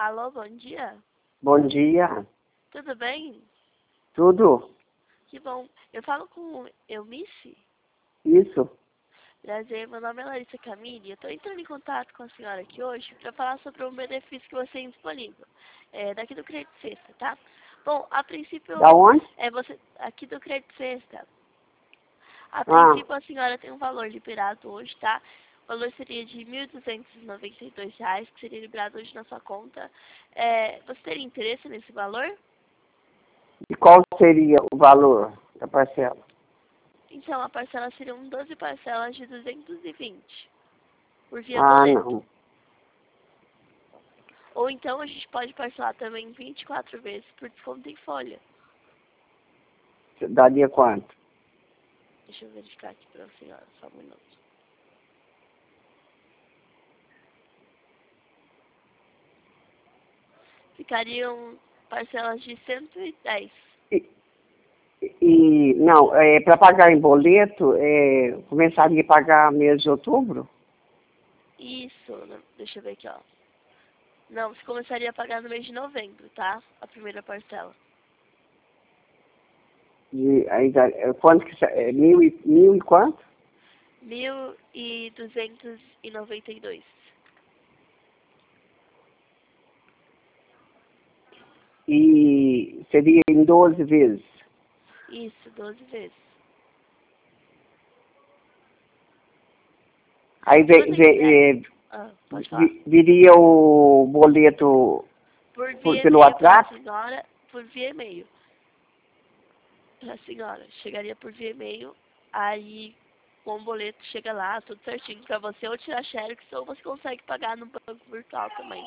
Alô, bom dia. Bom dia. Tudo bem? Tudo? Que bom. Eu falo com Eunice. Isso? Prazer, meu nome é Larissa Camille. Eu estou entrando em contato com a senhora aqui hoje para falar sobre um benefício que você tem disponível. Daqui do Crédito Sexta, tá? Bom, a princípio... Da onde? Você... Aqui do Crédito Sexta. A Ah, princípio, a senhora tem um valor liberado hoje, tá? O valor seria de R$ 1.292, que seria liberado hoje na sua conta. Você teria interesse nesse valor? e qual seria o valor da parcela? Então, a parcela seriam 12 parcelas de 220 por via Ah, boleto. não. Ou então a gente pode parcelar também 24 vezes por desconto em folha. Daria quanto? Deixa eu verificar aqui para a senhora, só um minuto. Ficariam parcelas de 110. Não, para pagar em boleto, começaria a pagar mês de outubro? Isso, deixa eu ver aqui, ó. Não, você começaria a pagar no mês de novembro, tá? A primeira parcela. Quanto que mil e quanto? 1.292. E seria em 12 vezes. Isso, 12 vezes. Aí Se você quiser... pode falar. viria o boleto Por via pelo e-mail para a WhatsApp? senhora, por via e-mail. Para a senhora, chegaria por via e-mail, aí com o boleto chega lá, tudo certinho para você, ou tirar xerox, ou você consegue pagar no banco virtual também.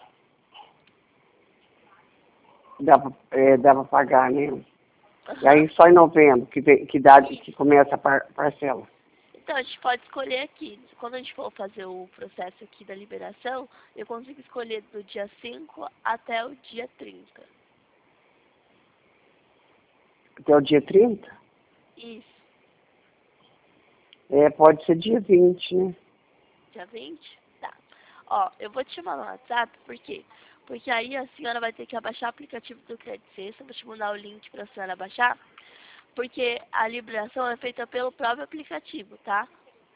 Dá pra pagar, né? E Aham. aí só em novembro que começa a parcela. Então, a gente pode escolher aqui. Quando a gente for fazer o processo aqui da liberação, eu consigo escolher do dia 5 até o dia 30. Até o dia 30? Isso. Pode ser dia 20, né? Dia 20? Tá. Ó, eu vou te chamar no WhatsApp, por quê? Porque aí a senhora vai ter que abaixar o aplicativo do Crédito Sexta. Eu vou te mandar o link para a senhora baixar. Porque a liberação é feita pelo próprio aplicativo, tá?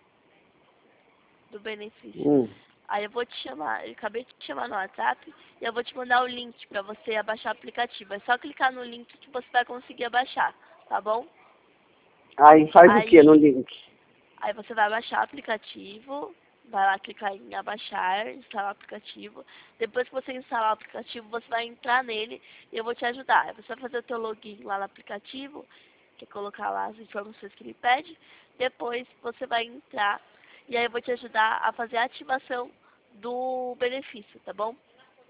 Do benefício. Hum. Aí eu vou te chamar, eu acabei de te chamar no WhatsApp e eu vou te mandar o link para você abaixar o aplicativo. É só clicar no link que você vai conseguir abaixar, tá bom? Aí faz o que no link? Aí você vai baixar o aplicativo, vai lá clicar em abaixar, instalar o aplicativo. Depois que você instalar o aplicativo, você vai entrar nele e eu vou te ajudar. Aí você vai fazer o teu login lá no aplicativo, que é colocar lá as informações que ele pede. Depois você vai entrar e aí eu vou te ajudar a fazer a ativação do benefício, tá bom?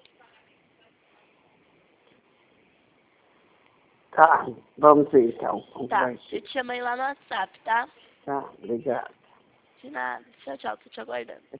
Tá, vamos ver então como Tá, vai eu ser. te chamei lá no WhatsApp, tá? Tá, obrigado. De nada. Tchau, tchau, tô te aguardando.